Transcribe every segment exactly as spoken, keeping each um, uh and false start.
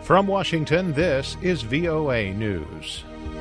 From Washington, this is V O A News.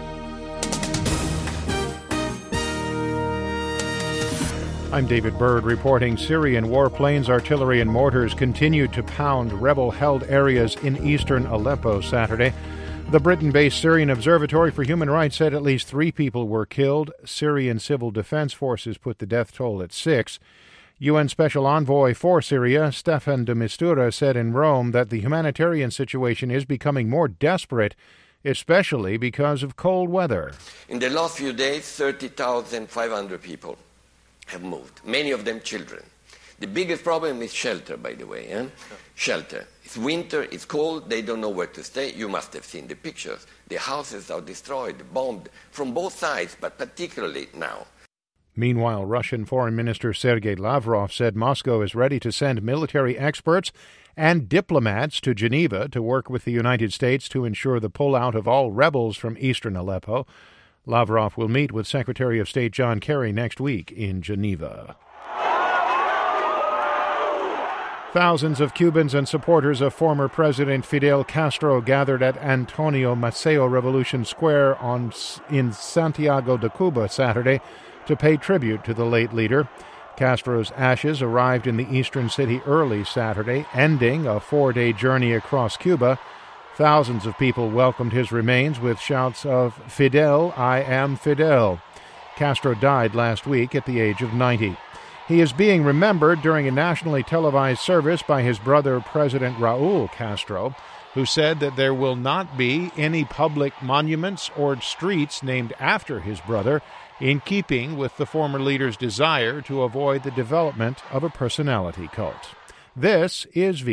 I'm David Byrd reporting Syrian warplanes, artillery, and mortars continued to pound rebel-held areas in eastern Aleppo Saturday. The Britain-based Syrian Observatory for Human Rights said at least three people were killed. Syrian civil defense forces put the death toll at six. U N Special Envoy for Syria, Staffan de Mistura, said in Rome that the humanitarian situation is becoming more desperate, especially because of cold weather. In the last few days, thirty thousand five hundred people have moved, many of them children. The biggest problem is shelter, by the way. Eh? Shelter. It's winter, it's cold, they don't know where to stay. You must have seen the pictures. The houses are destroyed, bombed, from both sides, but particularly now. Meanwhile, Russian Foreign Minister Sergei Lavrov said Moscow is ready to send military experts and diplomats to Geneva to work with the United States to ensure the pullout of all rebels from eastern Aleppo. Lavrov will meet with Secretary of State John Kerry next week in Geneva. Thousands of Cubans and supporters of former President Fidel Castro gathered at Antonio Maceo Revolution Square on, in Santiago de Cuba Saturday to pay tribute to the late leader. Castro's ashes arrived in the eastern city early Saturday, ending a four-day journey across Cuba. Thousands of people welcomed his remains with shouts of "Fidel, I am Fidel." Castro died last week at the age of ninety. He is being remembered during a nationally televised service by his brother, President Raul Castro, who said that there will not be any public monuments or streets named after his brother, in keeping with the former leader's desire to avoid the development of a personality cult. This is V